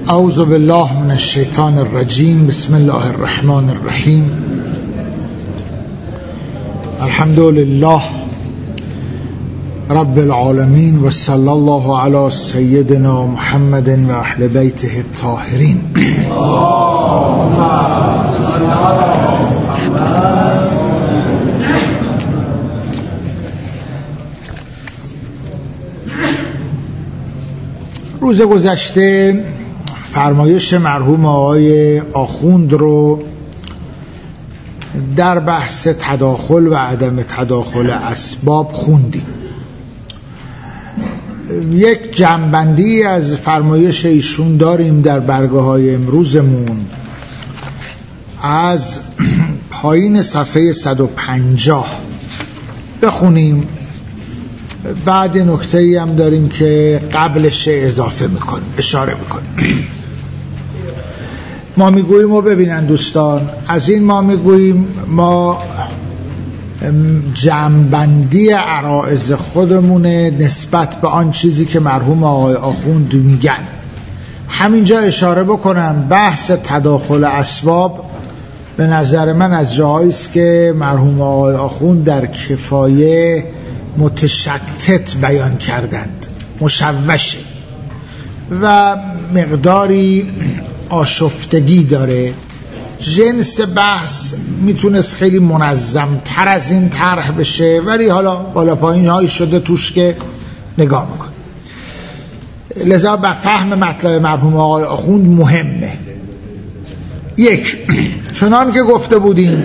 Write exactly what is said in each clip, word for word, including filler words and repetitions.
اعوذ بالله من الشیطان الرجیم. بسم الله الرحمن الرحیم. الحمد لله رب العالمین و صلی الله علی سیدنا محمد و اهل بیته الطاهرین. روز گذشته فرمایش مرحوم آقای آخوند رو در بحث تداخل و عدم تداخل اسباب خوندیم. یک جمع‌بندی از فرمایش ایشون داریم در برگه های امروزمون از پایین صفحه صد و پنجاه بخونیم. بعد نکته‌ای هم داریم که قبلش اضافه میکنیم، اشاره میکنیم. ما میگوییم و ببینن دوستان، از این ما میگوییم ما جمع‌بندی عرائض خودمونه نسبت به آن چیزی که مرحوم آقای آخوند میگن. همینجا اشاره بکنم بحث تداخل اسباب به نظر من از جاهایی است که مرحوم آقای آخوند در کفایه متشتت بیان کردند، مشوشه و مقداری آشفتگی داره. جنس بحث میتونست خیلی منظم تر از این طرح بشه، ولی حالا بالا پایین هایی شده توش که نگاه میکن. لذا به فهم مطلب مرحوم آقای آخوند مهمه. یک، چنان که گفته بودیم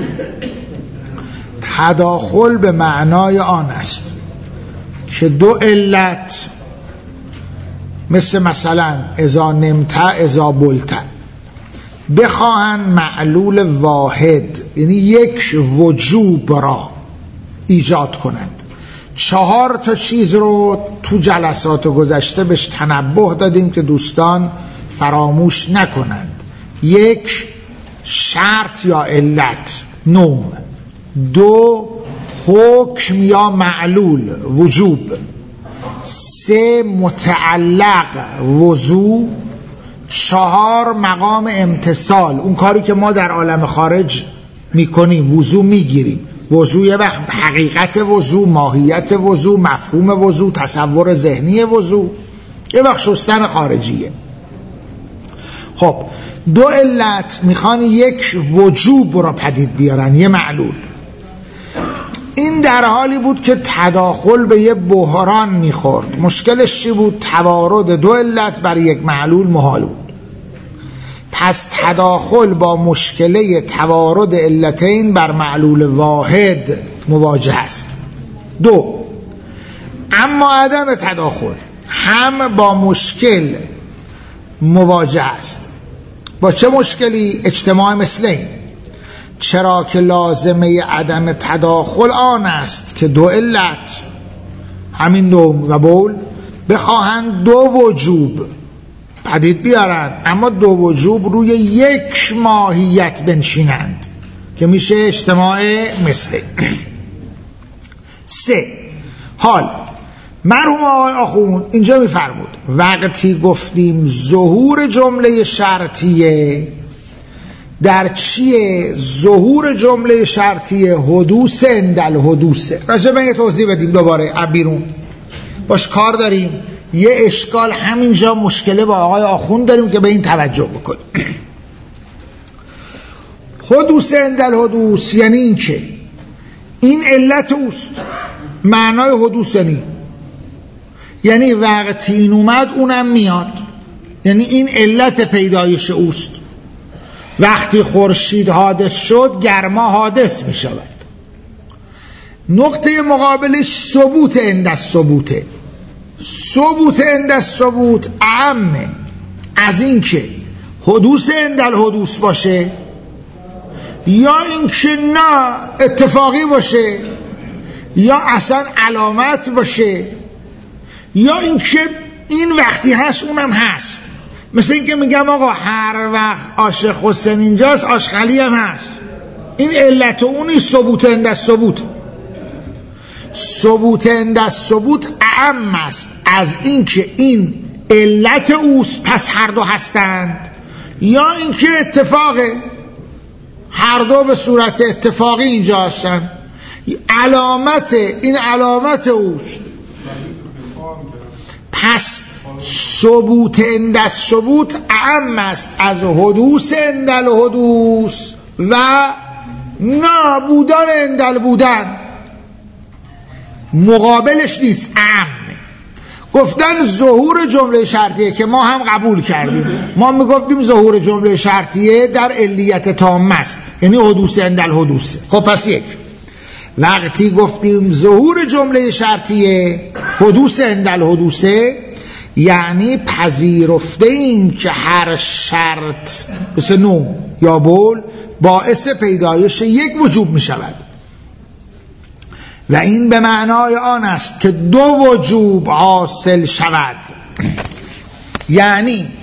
تداخل به معنای آن است که دو علت مثل مثلا اذا نمت اذا بلت بخواهن معلول واحد، یعنی یک وجوب را ایجاد کنند. چهار تا چیز رو تو جلسات گذشته بهش تنبه دادیم که دوستان فراموش نکنند. یک، شرط یا علت نوم. دو، حکم یا معلول وجوب. سه، متعلق وضو. چهار، مقام امتصال، اون کاری که ما در عالم خارج میکنیم، وضو میگیریم. وضو یه وقت حقیقت وضو، ماهیت وضو، مفهوم وضو، تصور ذهنی وضو، یه وقت شستن خارجیه. خب دو علت میخوان یک وجوب رو پدید بیارن، یه معلول. این در حالی بود که تداخل به یه بحران میخورد. مشکلش چی بود؟ توارد دو علت بر یک معلول محال بود. پس تداخل با مشکله توارد علتین بر معلول واحد مواجه است. دو، اما عدم تداخل هم با مشکل مواجه است. با چه مشکلی؟ اجتماع مثلین. چرا که لازمه عدم تداخل آن است که دو علت، همین نوم و بول، بخواهند دو وجوب پدید بیارند، اما دو وجوب روی یک ماهیت بنشینند که میشه اجتماع مثلین. سه، حال مرحوم آقای آخوند اینجا میفرمود وقتی گفتیم ظهور جمله شرطیه در چیه؟ ظهور جمله شرطیه حدوث اندل حدوثه. راجع به یه توضیح بدیم دوباره بیرون باش کار داریم. یه اشکال همینجا مشکله با آقای آخوند داریم که به این توجه بکنیم. حدوث اندل حدوث یعنی این که این علت اوست. معنای حدوث یعنی یعنی وقتی این اومد اونم میاد، یعنی این علت پیدایش اوست. وقتی خورشید حادث شد گرما حادث می شود. نقطه مقابلش ثبوت عند الثبوته. ثبوت عند الثبوت اعمه از این که حدوث عند الحدوث باشه یا این که نه اتفاقی باشه یا اصلا علامت باشه یا این که این وقتی هست اونم هست. مثل این که میگم آقا هر وقت عاشق حسین اینجاست آشغالی هم هست. این علت و اونی ثبوت عند الثبوت. ثبوت عند الثبوت اعم است از این که این علت اوست پس هر دو هستند، یا اینکه اتفاقه، هر دو به صورت اتفاقی اینجا هستند. علامت این علامت اوست، پس ثبوت عند الثبوت اعم است از حدوث عند الحدوث و نابودن عند البودن. مقابلش نیست، اعم. گفتن ظهور جمله شرطیه که ما هم قبول کردیم، ما میگفتیم ظهور جمله شرطیه در علیت تام است، یعنی حدوث عند الحدوث. خب پس یک، وقتی گفتیم ظهور جمله شرطیه حدوث عند الحدوث، یعنی پذیرفته این که هر شرط مثل نو یا بول باعث پیدایش یک وجوب می شود و این به معنای آن است که دو وجوب حاصل شود. یعنی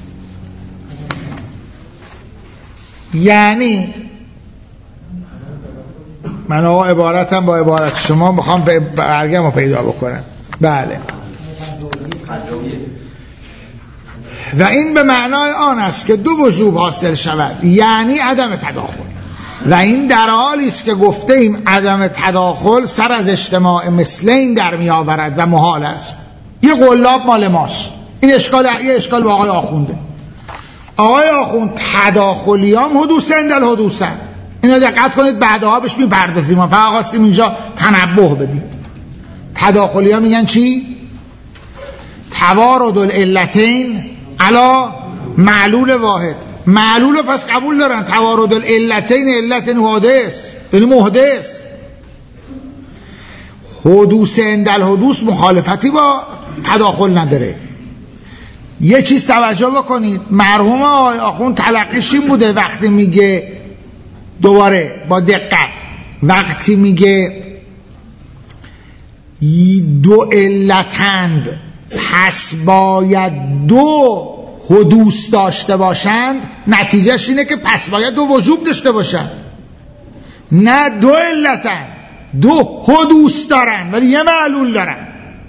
یعنی من آقا عبارتم با عبارت شما میخوام برگم رو پیدا بکنم. بله، و این به معنای آن است که دو وجوب حاصل شود، یعنی عدم تداخل. و این در حالی است که گفته ایم عدم تداخل سر از اجتماع مثلین در می آورد و محال است. یه قلاب مال ماست، این اشکال یه اشکال با آقای آخونده. آقای آخوند تداخلیام حدوث عند الحدوثن، اینو دقت کنید، بعدها بهش میپردازیم، ما فقط خواستیم اینجا تنبه بدیم. تداخلیام میگن چی؟ توارد العلتین علی معلول واحد. معلول پس قبول دارن، توارد العلتین علت حادث یعنی محدث. حدوث عند الحدوث مخالفتی با تداخل نداره. یه چیز توجه بکنید، مرحوم آقای آخوند تلقیش این بوده وقتی میگه، دوباره با دقت، وقتی میگه دو علتند پس باید دو حدوث داشته باشند، نتیجهش اینه که پس باید دو وجوب داشته باشند. نه، دو علتند، دو حدوث دارن ولی یه معلول دارن.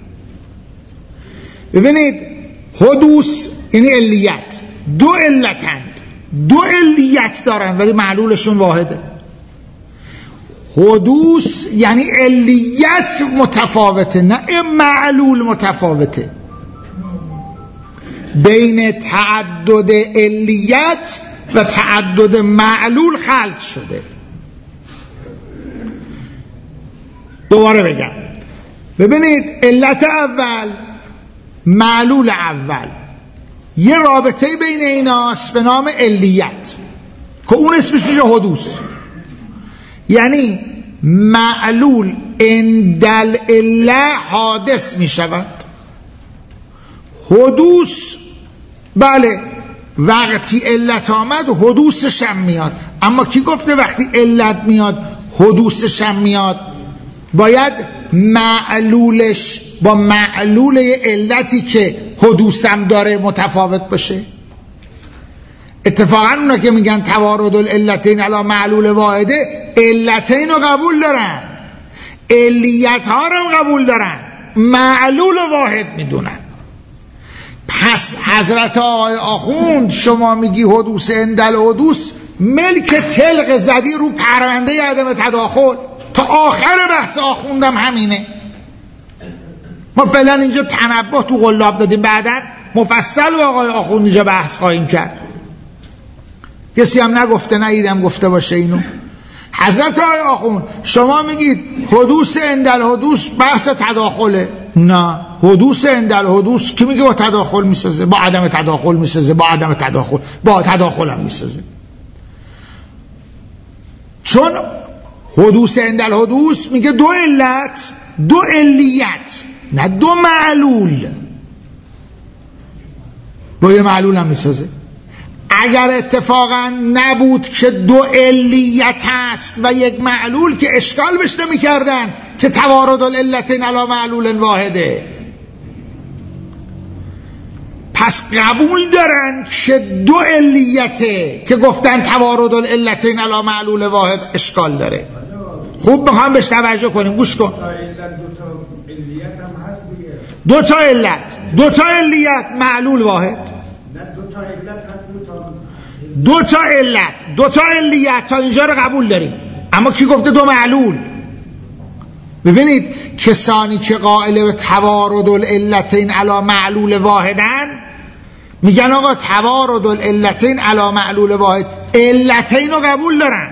ببینید، حدوث یعنی علیت، دو علتند، دو علیت دارن ولی معلولشون واحده. حدوث یعنی علیت متفاوته، نه معلول متفاوته. بین تعدد علیت و تعدد معلول خلط شده. دوباره بگم، ببینید، علت اول، معلول اول، یه رابطه بین ایناست به نام علیت که اون اسمش میشه حدوث. یعنی معلول اندل عله حادث میشود. حدوث، بله، وقتی علت آمد حدوثش هم میاد. اما کی گفته وقتی علت میاد حدوثش هم میاد؟ باید معلولش با معلول علتی که حدوثم داره متفاوت باشه. اتفاقا اونا که میگن توارد العلتین علی معلول واحده، علتین رو قبول دارن، علیت ها رو قبول دارن، معلول واحد میدونن. پس حضرت آقای آخوند شما میگی حدوث عند الحدوث، ملک تلق زدی رو پرونده عدم تداخل. تا آخر بحث آخوندم همینه. ما فعلا اینجا تنبه تو قلاب دادیم، بعدن مفصل با آقای آخوند اینجا بحث خواهیم کرد. کسی هم نگفته، ندیدم گفته باشه اینو. حضرت آقای آخوند شما میگید حدوث عند الحدوث بحث تداخله. نه، حدوث عند الحدوث کی میگه با تداخل میسازه؟ با عدم تداخل میسازه، با عدم تداخل، با تداخل هم میسازه. چون حدوث عند الحدوث میگه دو علت، دو علیت، نه دو معلول. با یه معلول هم میسازه. اگر اتفاقا نبود که دو علیت هست و یک معلول، که اشکال بشته میکردن که توارد العلتین علی معلول واحده. پس قبول دارن که دو علیته که گفتن توارد العلتین علی معلول واحد اشکال داره. خوب میخوام بهش توجه کنیم، گوش کن. دو تا علت، دو تا علیت، معلول واحد. دو تا علت، دو تا علیت تا اینجا رو قبول داریم، اما کی گفته دو معلول؟ ببینید کسانی که قائل به توارد العلتین علی معلول واحدن میگن آقا توارد العلتین علی معلول واحد، علتین رو قبول دارن.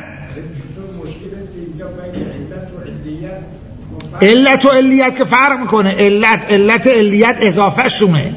علت و علیت که فرق میکنه، علت علت علیت اضافه شونه،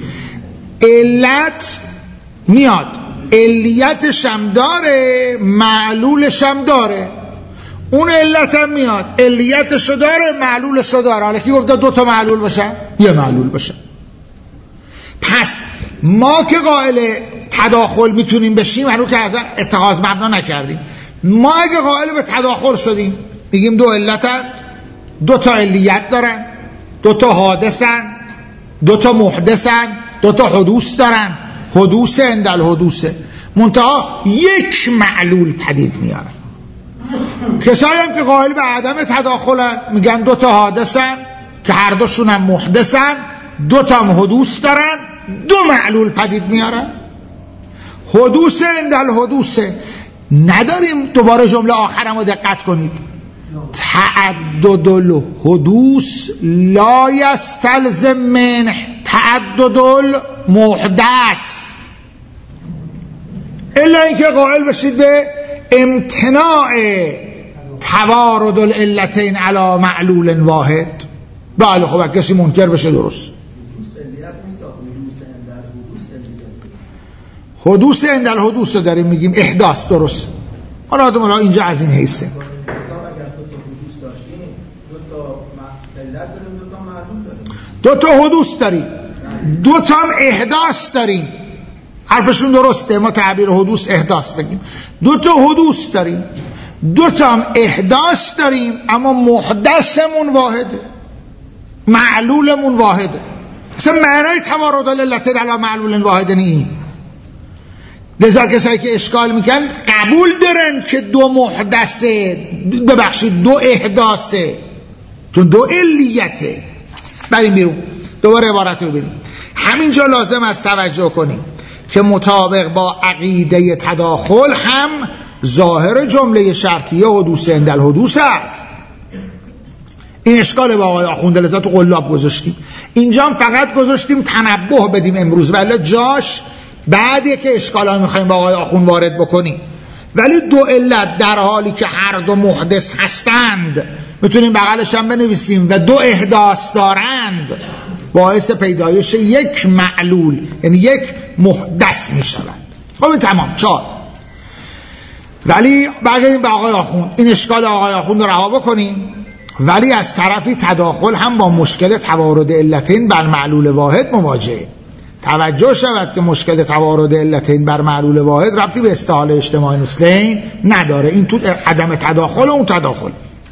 علت میاد علیتش هم داره معلولش هم داره، اون علت هم میاد علیتش رو داره معلولش رو داره. حالا کی گفته دو تا معلول باشه؟ یه معلول باشه. پس ما که قائل تداخل میتونیم بشیم، هنوز که از اتخاذ مبنا نکردیم، ما اگه قائل به تداخل شدیم میگیم دو علت هم دو تا علیت دارن، دو تا حادثن، دو تا محدثن، دو تا حدوث دارن، حدوث اندل حدوثه، منتها یک معلول پدید میارن. کسایی هم که قائل به عدم تداخلن میگن دو تا حادثن که هر دوشون هم محدثن، دو تا هم حدوث دارن، دو معلول پدید میارن. حدوث اندل حدوثه نداریم. دوباره جمله آخرم رو دقت کنید، تعدد الحدوث لا یستلزم منه تعدد المحدث، الا اینکه قائل بشید به امتناع توارد العلتین علی معلول واحد. بله خب کسی منکر بشه درست. حدوث اندل حدوث رو داریم میگیم احداث، درست. حالا آدم الله اینجا از این حیثه دو تا حدوث داریم، دو تا هم احداث داریم. حرفشون درسته، ما تعبیر حدوث احداث بگیم. دو تا حدوث داریم، دو تا هم احداث داریم، اما محدثمون واحده، معلولمون واحده. اصلا معنای توارد العلتین علی معلول واحد نیست. لذا کسایی که اشکال میکنن قبول دارن که دو محدثه، ببخشید دو احداثه، چون دو علیته. بریم بیرون دوباره عبارت رو بریم. همینجا لازم است توجه کنیم که مطابق با عقیده تداخل هم ظاهر جمله شرطیه حدوث اندل حدوث است. این اشکال با آقای آخوند، لذا تو قلاب گذاشتیم. اینجا هم فقط گذاشتیم تنبه بدیم امروز، ولی جاش بعدیه که اشکالا میخوایم با آقای آخوند وارد بکنیم. ولی دو علت در حالی که هر دو محدث هستند، میتونیم بغلش هم بنویسیم و دو احداث دارند، باعث پیدایش یک معلول یعنی یک محدث میشوند. خب این تمام چهار. ولی برگردیم به آقای آخوند، این اشکال آقای آخوند رو رها بکنیم. ولی از طرفی تداخل هم با مشکل توارد علتین بر معلول واحد مواجهه. توجه شود که مشکل توارد علتین بر معلول واحد ربطی به استحال اجتماعی مثلین نداره. این تو عدم تداخل و اون تداخل.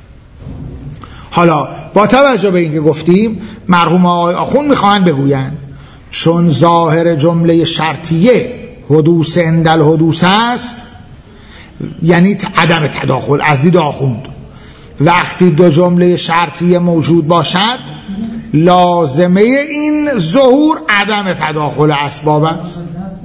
حالا با توجه به این که گفتیم مرحوم آقای آخوند میخواهند بگویند چون ظاهر جمله شرطیه حدوث اندل حدوث است، یعنی عدم تداخل از دید آخوند، وقتی دو جمله شرطیه موجود باشد لازمه این ظهور عدم تداخل اسباب است.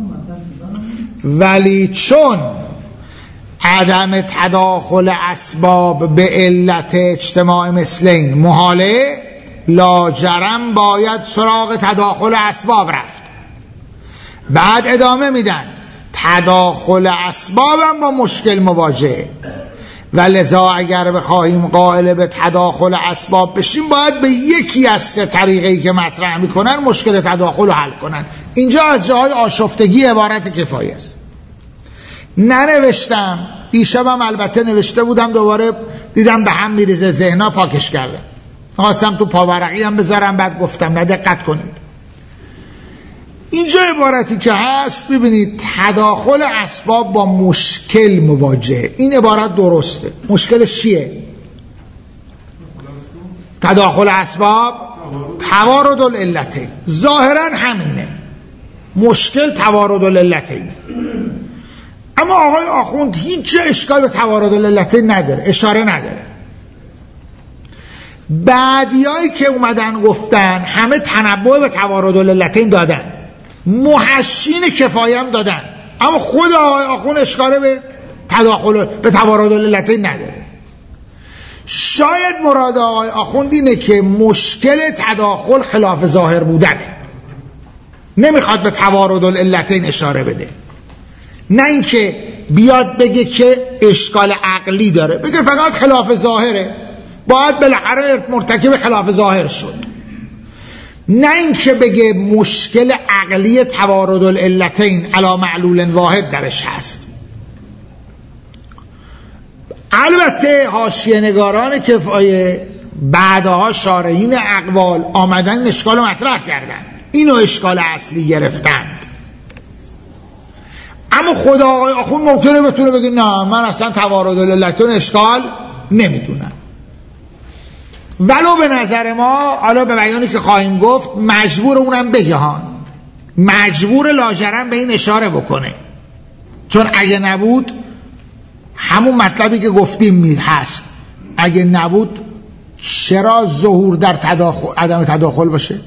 ولی چون عدم تداخل اسباب به علت اجتماع مثلین محاله، لاجرم باید سراغ تداخل اسباب رفت. بعد ادامه میدن تداخل اسباب هم با مشکل مواجهه و لذا اگر بخواهیم قائل به تداخل اسباب بشیم باید به یکی از سه طریقه‌ای که مطرح میکنن مشکل تداخل رو حل کنن. اینجا از جای آشفتگی عبارت کفایه است. ننوشتم، دیشبم البته نوشته بودم، دوباره دیدم به هم میریزه ذهنا، پاکش کردم. خواستم تو پاورقی هم بذارم، بعد گفتم نه دقت کنید. اینجا عبارتی که هست ببینید تداخل اسباب با مشکل مواجهه. این عبارت درسته. مشکلش چیه؟ تداخل اسباب توارد العلتین. ظاهرا همینه. مشکل توارد العلتین. اما آقای آخوند هیچ اشکال به توارد العلتین نداره، اشاره نداره. بعدیایی که اومدن گفتن همه تنبؤ به توارد العلتین دادن، محشین کفایه هم دادن، اما خود آقای آخوند اشکال به تداخل به توارد العلتین نداره. شاید مراد آقای آخوند اینه که مشکل تداخل خلاف ظاهر بودنه، نمیخواد به توارد العلتین اشاره بده، نه اینکه بیاد بگه که اشکال عقلی داره، بگه فقط خلاف ظاهره، باید بالاخره مرتکب خلاف ظاهر شد، نه اینکه بگه مشکل عقلی توارد العلتین علی معلول واحد درش هست. البته حاشیه نگاران کفایه بعدها شارحین اقوال آمدن این اشکال رو مطرح کردن، اینو اشکال اصلی گرفتند. اما خود آقای آخوند ممکنه بتونه بگه نه من اصلا توارد العلتین اشکال نمیدونم، ولو به نظر ما حالا به بیانی که خواهیم گفت مجبور اونم بگه ها، مجبور لاجرم به این اشاره بکنه، چون اگه نبود همون مطلبی که گفتیم می هست، اگه نبود چرا ظهور در تداخل عدم تداخل باشه؟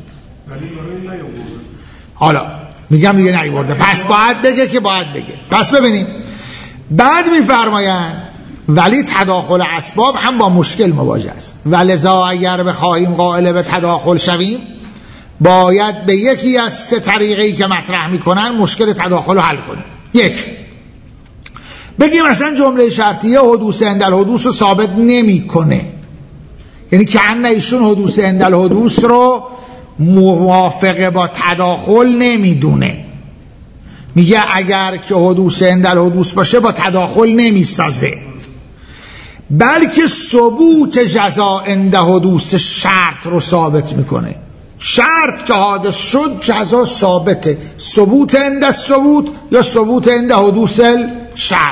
حالا میگم دیگه نیورده، پس باید بگه که باید بگه. پس ببینیم بعد میفرمایند ولی تداخل اسباب هم با مشکل مواجه است، ولذا اگر بخواهیم قائل به تداخل شویم باید به یکی از سه طریقی که مطرح میکنن مشکل تداخل رو حل کنیم. یک، بگیم مثلا جمله شرطیه حدوث عند الحدوث رو ثابت نمیکنه، یعنی که ان ایشون حدوث عند الحدوث رو موافقه با تداخل نمیدونه، میگه اگر که حدوث عند الحدوث باشه با تداخل نمیسازه، بلکه ثبوت جزا عند حدوث شرط رو ثابت میکنه. شرط که حادث شد جزا ثابته، ثبوت عند الثبوت یا ثبوت عند حدوث شرط،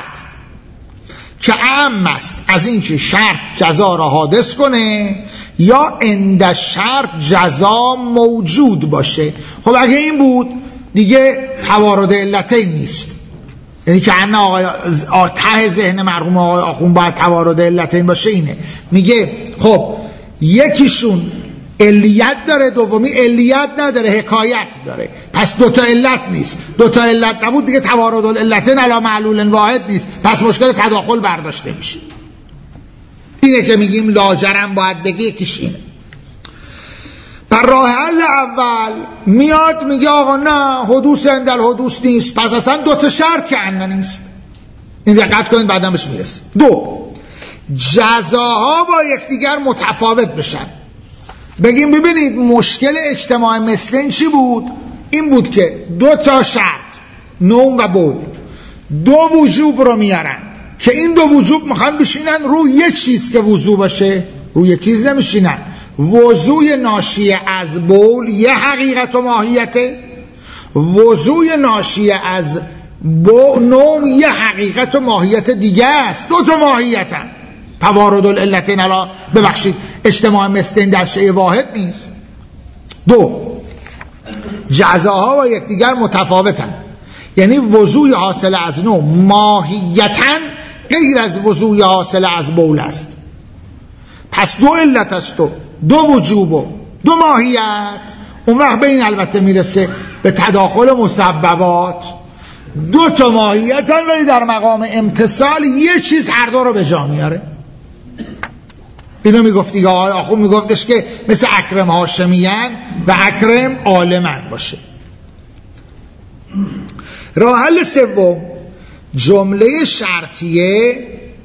که اهم است از این که شرط جزا را حادث کنه یا عند شرط جزا موجود باشه. خب اگه این بود دیگه توارد علتین نیست، یعنی که ان آقای ته ذهن مرحوم آقای آخوند باید توارد علتین باشه. اینه میگه خب یکیشون علیت داره، دومی علیت نداره، حکایت داره، پس دوتا علت نیست، دوتا علت نبود دیگه توارد العلتین علی معلول واحد نیست، پس مشکل تداخل برداشته میشه. اینه که میگیم لاجرم باید بگه یکیش اینه. بر راه حل اول میاد میگه آقا نه حدوث عند الحدوث نیست، پس اصلا دوتا شرط که عنا نیست. این دقت کنید بعدم بهش میرسه. دو، جزاها با یکدیگر متفاوت بشن. بگیم ببینید مشکل اجتماع مثلین چی بود؟ این بود که دو تا شرط نوم و بول دو وجوب رو میارن که این دو وجوب میخوان بشینن روی یک چیز که وضو باشه، روی یک چیز نمیشینن. وضوی ناشی از بول یه حقیقت و ماهیته، وضوی ناشی از نوم یه حقیقت و ماهیت دیگه است، دو تا ماهیتن. توارد العلتین علا ببخشید اجتماع مثلین در شیء واحد نیست. دو، جزاها با یکدیگر متفاوتن، یعنی وضوی حاصل از نوم ماهیتاً غیر از وضوی حاصل از بول است. پس دو علت است و دو وجوب و دو ماهیت. اون وقت به این البته میرسه به تداخل مسببات، دو تا ماهیت هم ولی در مقام امتصال یه چیز هر دو رو به جا میاره. اینو میگفت دیگه آقای آخوند میگفتش که مثل اکرم هاشمیان و اکرم عالمن باشه. راه حل سوم، جمله شرطیه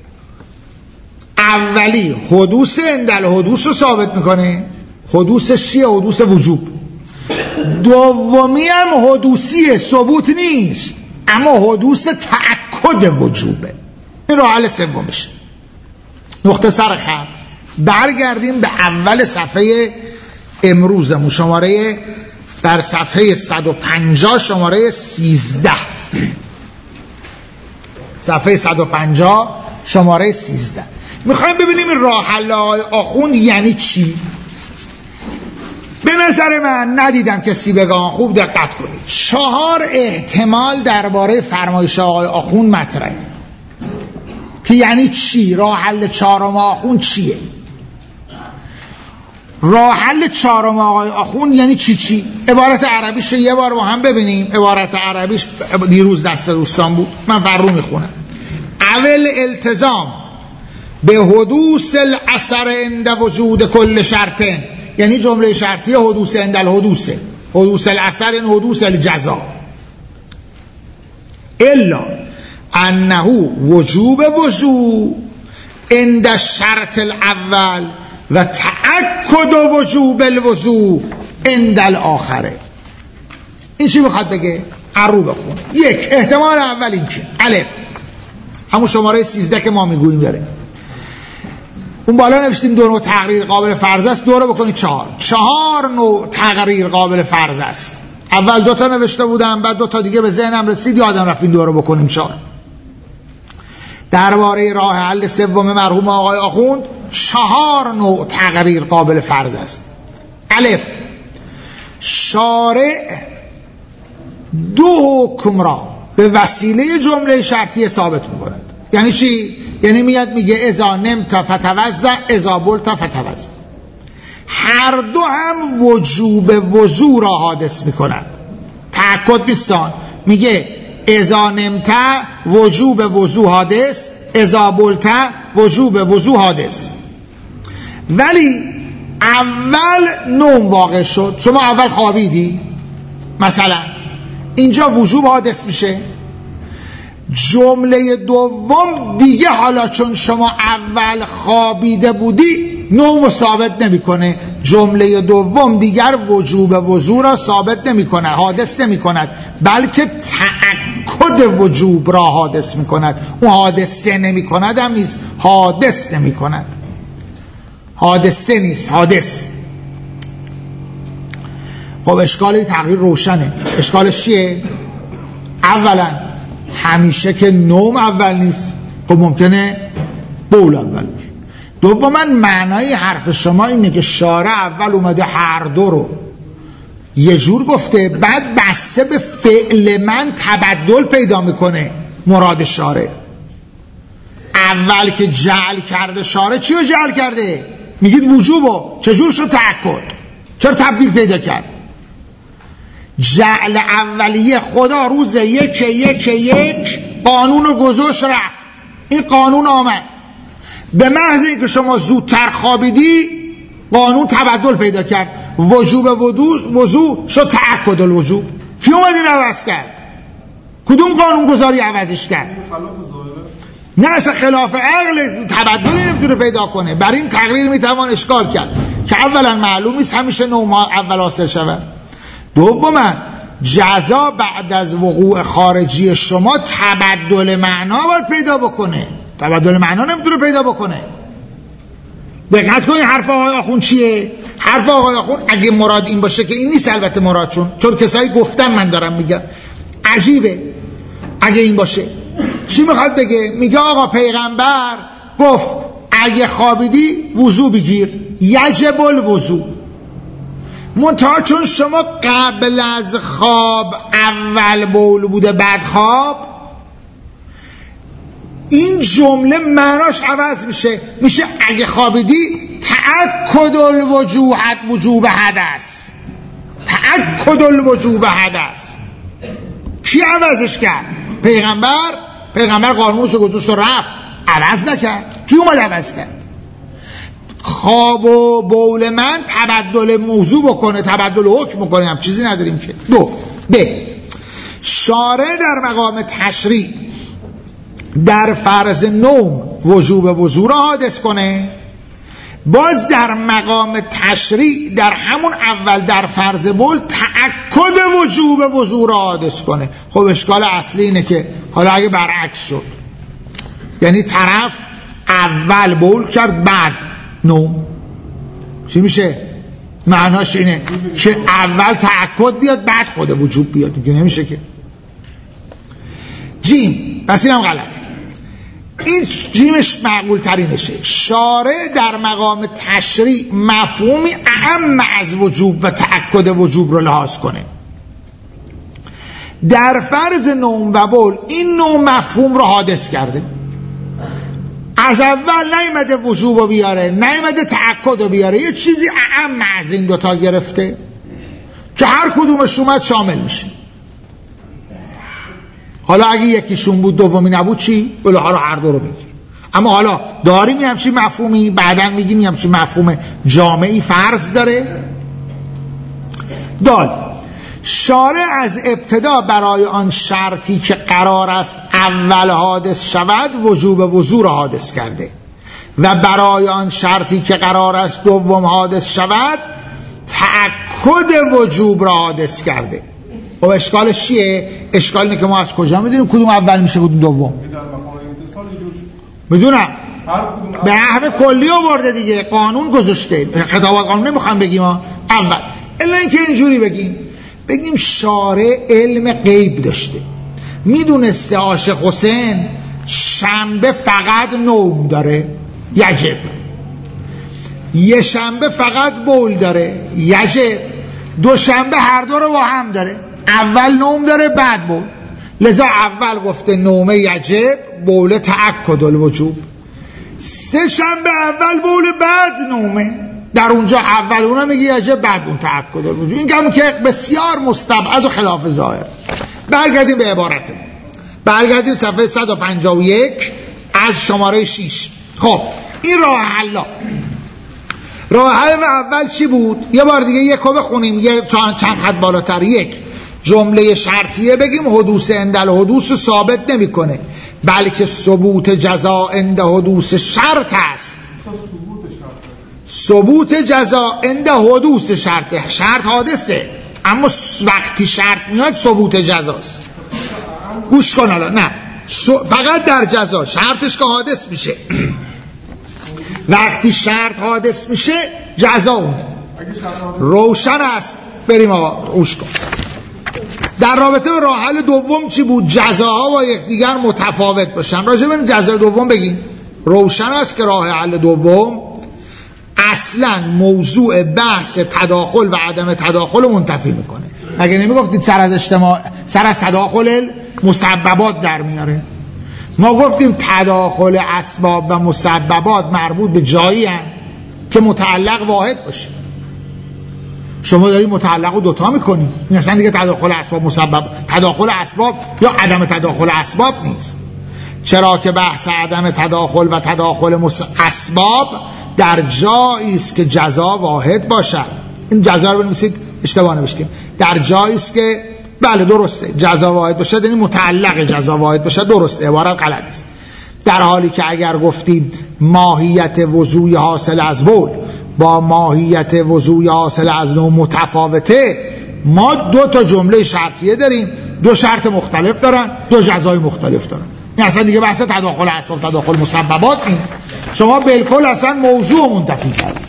اولی حدوث عند الحدوث رو ثابت میکنه، حدوثش چیه؟ حدوث وجوب. دومی هم حدوثی ثبوت نیست اما حدوث تأکد وجوبه. این راه حل سومش. نقطه سر خط برگردیم به اول صفحه امروزمون، شماره در صفحه صد و پنجاه شماره سیزده، صفحه صد و پنجاه شماره سیزده. میخوایم ببینیم این راه حل آخوند یعنی چی. به نظر من ندیدم کسی بگه، خوب دقت کنید، چهار احتمال درباره فرمایش آقای آخوند مطرحه که یعنی چی، راه حل چهارم آخوند چیه. راه حل چهارم آقای آخوند یعنی چی چی؟ عبارت عربیش رو یه بار با هم ببینیم. عبارت عربیش دیروز دست دوستان بود، من فرو میخونم. اول التزام به حدوث الاثر عند وجود کل شرطن، یعنی جمله شرطی حدوث عند الحدوث، حدوث الاثر این حدوث الجزا، الا انه وجوب وضوء عند الشرط الاول و تأکد وجوب الوضوء عند الاخره. این چی میخواد بگه؟ عرو بخون. یک، احتمال اول این که الف همون شماره سیزده که ما میگوییم داره. اون بالا نوشتیم دو نوع تقریر قابل فرض است، دو رو بکنید چهار. چهار نوع تقریر قابل فرض است. اول دو تا نوشته بودم، بعد دو تا دیگه به ذهنم رسید، یادم رفت این دو رو بکنیم چهار. درباره راه حل سوم مرحوم آقای آخوند چهار نوع تقریر قابل فرض است. الف، شارع دو حکم را به وسیله جمله شرطی ثابت می‌کند. یعنی چی؟ یعنی میاد میگه اذا نمت فتوضأ اذا بلت فتوضأ. هر دو هم وجوب وضو را حادث میکنند. تأکد بیستان میگه اذا نمت وجوب وضو حادث، اذا بلت وجوب وضو حادث. ولی اول نوم واقع شد، شما اول خوابیدی مثلا، اینجا وجوب حادث میشه. جمله دوم دیگه حالا چون شما اول خوابیده بودی نوم ثابت نمیکنه، جمله دوم دیگر وجوب وضو را ثابت نمیکنه، حادث نمیکند، بلکه تأکد وجوب را حادث میکند. اون حادثه نمیکند هم نیست، حادث نمیکند، حادثه نیست، حادث. خب اشکال تقریر روشنه. اشکالش چیه؟ اولا همیشه که نوم اول نیست، خب ممکنه بول اول باشه. دوما معنای حرف شما اینه که شارع اول اومده هر دو رو یه جور گفته، بعد بسته به فعل من تبدل پیدا میکنه مراد شارع. اول که جعل کرده شارع، چی رو جعل کرده؟ میگید وجوبو، چجور شد تأکد؟ چرا تبدیل پیدا کرد؟ جعل اولیه خدا روز یک یک یک قانون رو گذاشت رفت، این قانون آمد، به محض اینکه شما زودتر خوابیدی قانون تبدل پیدا کرد، وجوب وضو شد تأکد الوجوب. کی اومد این عوض کرد؟ کدوم قانون گذاری عوضش کرد؟ نه اصلا خلاف عقل، تبدلی نمیتونه پیدا کنه. بر این تقریر میتوان اشکال کرد که اولا معلوم نیست همیشه نوم اول حاصل شود، دوما جزا بعد از وقوع خارجی شما تبدل معنا باید پیدا بکنه، تبدل معنا نمیتونه پیدا بکنه. دقت کنید حرف آقای آخوند چیه؟ حرف آقای آخوند اگه مراد این باشه که این نیست، البته مراد چون چون کسایی گفتن من دارم میگم، عجیبه اگه این باشه. چی میخواد بگه؟ میگه آقا پیغمبر گفت اگه خوابیدی وضو بگیر، یجب الوضو. منتها چون شما قبل از خواب اول بول بوده بعد خواب، این جمله معناش عوض میشه، میشه اگه خوابیدی تأکد الوجوب وجوب حدث، تأکد الوجوب حدث. کی عوضش کرد؟ پیغمبر. پیغمبر قانونشو گذاشت و رفت، عوض نکرد. کی اومد عوض کرد؟ خواب و بول من تبدل موضوع بکنه، تبدل حکم بکنه، هم چیزی نداریم که. دو ب شارع در مقام تشریع در فرض نوم وجوب وضو را حادث کنه، باز در مقام تشریع در همون اول در فرض بول تأکد وجوب وضو را حادث کنه. خب اشکال اصلی اینه که حالا اگه برعکس شد، یعنی طرف اول بول کرد بعد نوم، چی میشه؟ معناش اینه که اول تأکد بیاد بعد خود وجوب بیاد، میگه نمیشه که. جیم، پس اینم غلطه. این جیمش معقول ترینشه. شارع در مقام تشریع مفهومی اعم از وجوب و تأکد وجوب رو لحاظ کنه. در فرض نوم و بول این نوع مفهوم رو حادث کرده. از اول نیمده وجوب رو بیاره، نیمده تأکد رو بیاره، یه چیزی اعم از این دوتا گرفته که هر کدومش اومد شامل میشه. حالا اگه یکیشون بود دومی نبود چی؟ بله حالا هر دو رو بگیر. اما حالا داریم یه همچین مفهومی، بعدن میگیم یه همچین مفهوم جامعی فرض داره. دال شارع از ابتدا برای آن شرطی که قرار است اول حادث شود وجوب وضو را حادث کرده و برای آن شرطی که قرار است دوم حادث شود تأکد وجوب را حادث کرده. خب اشکالش چیه؟ اشکال اینه که ما از کجا میدونیم کدوم اول میشه کدوم دوم؟ میدونم به نحو کلی آورده دیگه، قانون گذاشته، خطابات قانون نمیخوام بگیم اول. الا اینکه اینجوری بگیم بگیم شارع علم غیب داشته، میدونسته عاشق حسین شنبه فقط نوم داره یجب، یه شنبه فقط بول داره یجب، دو شنبه هر دو رو با هم داره، اول نوم داره بعد بول، لذا اول گفته نومه یجب بول تأکد الوجوب، سه شنبه اول بول بعد نومه، در اونجا اول اونا میگه یجب بعد اون تأکد الوجوب. این کمی که بسیار مستبعد و خلاف ظاهر. برگردیم به عبارتمون، برگردیم صفحه صد و پنجاه و یک از شماره شش. خب این راه حلا، راه حل اول چی بود؟ یه بار دیگه یک رو بخونیم، یه چند چند خط بالاتر. یک جمله شرطیه بگیم حدوث اندل حدوث ثابت نمیکنه، بلکه ثبوت جزا عند حدوث شرط است. ثبوت جزا عند حدوث شرط، شرط حادثه اما وقتی شرط میاد ثبوت جزاست. گوش کن حالا، نه فقط در جزا، شرطش که حادث میشه وقتی شرط حادث میشه جزا اونه روشن است. بریم آقا گوش کن. در رابطه با راه حل دوم چی بود؟ جزاها با یکدیگر متفاوت باشن. راجع به جزا دوم بگیم روشن است که راه حل دوم اصلا موضوع بحث تداخل و عدم تداخل منتفی میکنه. اگه نمیگفتید سر از اجتماع سر از تداخل مسببات در میاره. ما گفتیم تداخل اسباب و مسببات مربوط به جایی هست که متعلق واحد باشه. شما داری متعلق رو دوتا میکنی، این اصلا دیگه تداخل اسباب مسبب، تداخل اسباب یا عدم تداخل اسباب نیست. چرا که بحث عدم تداخل و تداخل اسباب در جایی است که جزا واحد باشد. این جزا رو بنویسید، اشتباه نوشتیم. در جایی است که بله درسته جزا واحد باشد، یعنی متعلق جزا واحد باشد، درسته، عبارت غلط است. در حالی که اگر گفتیم ماهیت وضوء حاصل از بول با ماهیت وضوء حاصل از نوع متفاوته، ما دو تا جمله شرطیه داریم، دو شرط مختلف دارن، دو جزای مختلف دارن. این اصلا دیگه بحث تداخل اسباب تداخل مسببات نیست. شما بالکل اصلا موضوع منتفی کردید.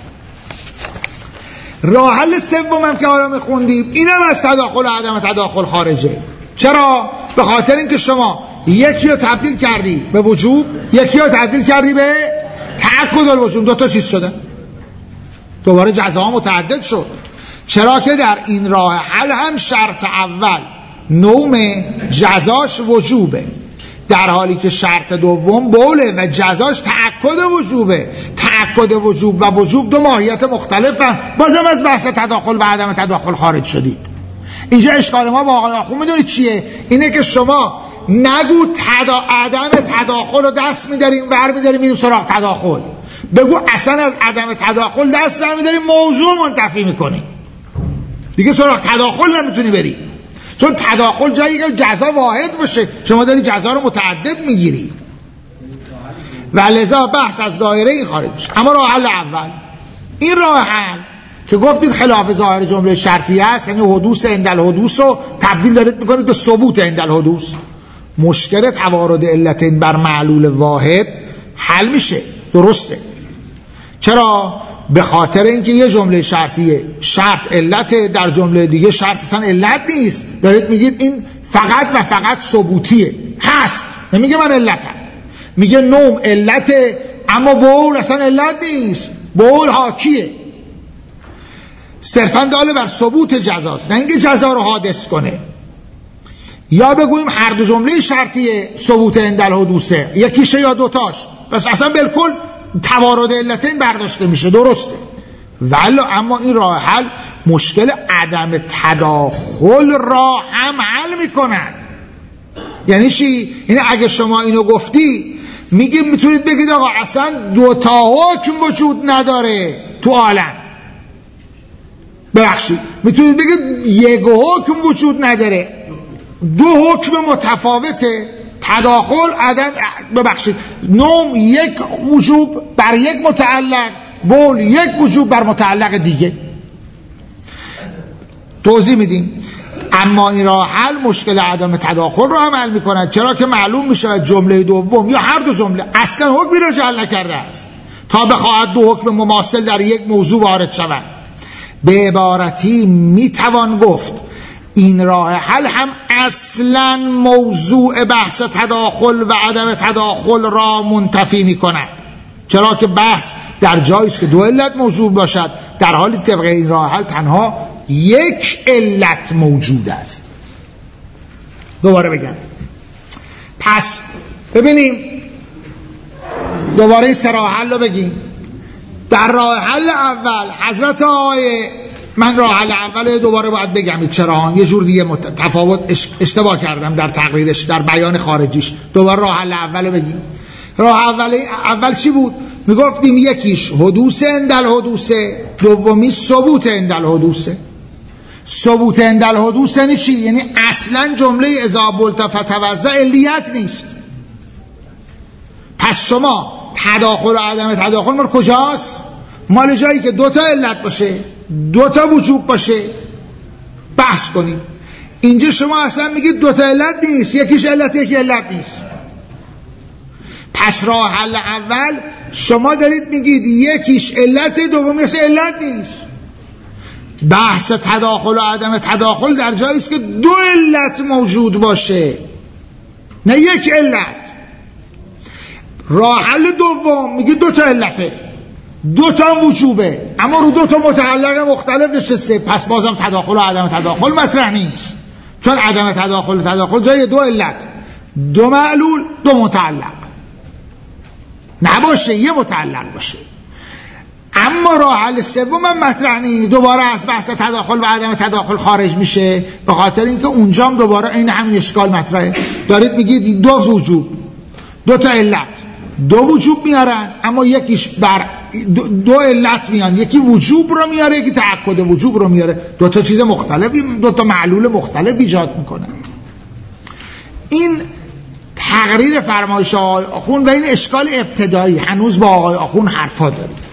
راه حل سوم هم که حالا میخوندیم اینم از تداخل و عدم تداخل خارجه. چرا؟ به خاطر اینکه شما یکی رو تبدیل کردی به وجوب، یکی رو تبدیل کردی به تأکد الوجوب، دو تا چیز شده، دوباره جزاها متعدد شد. چرا که در این راه حل هم شرط اول نوم جزاش وجوبه، در حالی که شرط دوم بوله و جزاش تأکد وجوبه. تأکد وجوب و وجوب دو ماهیت مختلفن، بازم از بحث تداخل و عدم تداخل خارج شدید. اینجا اشکال ما با آقای آخوند میدونید چیه؟ اینه که شما نگو تدا... عدم تداخل رو دست میداریم ور میداریم میریم سراغ تداخل، بگو اصلا از عدم تداخل دست ور میداریم موضوع منتفی میکنیم، دیگه سراغ تداخل نمیتونی بری، چون تداخل جایی که جزا واحد باشه، شما داری جزا رو متعدد میگیری و لذا بحث از دایره این خارج میشه. اما راه حل اول، این راه حل که گفتید خلاف ظاهر جمله شرطیه است، یعنی حدوث اندل حدوث رو تبدیل دارید میکنید به ثبوت اندل حدوث، مشکل توارد علتین بر معلول واحد حل میشه. درسته. چرا؟ به خاطر اینکه یه جمله شرطیه شرط علت، در جمله دیگه شرط اصلا علت نیست، دارید میگید این فقط و فقط ثبوتیه، هست، نمیگه من علتم، میگه نوم علته اما بول اصلا علت نیست، بول حاکیه، صرفا داله بر ثبوت جزاست، نه اینکه جزا رو حادث کنه. یا بگوییم هر دو جمله شرطیه ثبوت عند الحدوثه، یکیشه یا دوتاش، بس اصلا بالکل توارد علتین برداشته میشه، درسته. ولی اما این راه حل مشکل عدم تداخل را هم حل میکند. یعنی چی؟ یعنی اگه شما اینو گفتی میگیم میتونید بگید آقا اصلا دوتا حکم وجود نداره تو عالم، ببخشید میتونید بگید یک حکم وجود نداره، دو حکم متفاوته، تداخل عدم ببخشید نوم یک وجوب بر یک متعلق، بول یک وجوب بر متعلق دیگه. توضیح میدیم. اما این راه حل مشکل عدم تداخل رو هم حل میکنند، چرا که معلوم میشه جمله دوم یا هر دو جمله اصلا حکمی رو جعل نکرده است تا بخواهد دو حکم مماثل در یک موضوع وارد شوند. به عبارتی میتوان گفت این راه حل هم اصلا موضوع بحث تداخل و عدم تداخل را منتفی میکند، چرا که بحث در جایی است که دو علت موجود باشد، در حالی طبق این راه حل تنها یک علت موجود است. دوباره بگم. پس ببینیم دوباره این سه راه حل رو بگیم. در راه حل اول حضرت آقای من راه حل اول دوباره باید بگم چرا یه جور دیگه مت... تفاوت اشتباه کردم در تقریرش، در بیان خارجیش. دوباره راه حل اول رو بگیم. راه اول اول چی بود؟ میگفتیم یکیش حدوث عند الحدوثه، دومی ثبوت عند الحدوثه. ثبوت عند الحدوث یعنی چی؟ یعنی اصلا جمله اذا بلت فتوضا علیت نیست. پس شما تداخل و عدم تداخل مال کجاست؟ مال جایی که دوتا علت باشه، دوتا وجوب باشه بحث کنیم. اینجا شما اصلا میگید دوتا علت نیست، یکیش علت یکی علت نیست. پس راه حل اول شما دارید میگید یکیش علت، دومیش علت نیست. بحث تداخل و عدم تداخل در جایی است که دو علت موجود باشه، نه یک علت. راه حل دوم میگه دو تا علته، دو تا وجوبه، اما رو دو تا متعلق مختلف نشسته، پس بازم تداخل و عدم تداخل مطرح نیست، چون عدم تداخل و تداخل جای دو علت، دو معلول دو متعلق نباشه، یه متعلق باشه. اما راه حل سوم هم مطرح نیست، دوباره از بحث تداخل و عدم تداخل خارج میشه، به خاطر اینکه اونجام دوباره این همین اشکال مطرحه. دارید میگید دو وجوب، دو تا علت، دو وجوب میارن، اما یکیش بر دو, دو علت میان، یکی وجوب رو میاره، یکی تأکد وجوب رو میاره، دو تا چیز مختلفی، دو تا معلول مختلف ایجاد میکنن. این تقریر فرمایش آقای آخوند و این اشکال ابتدایی، هنوز با آقای آخوند حرفا داریم.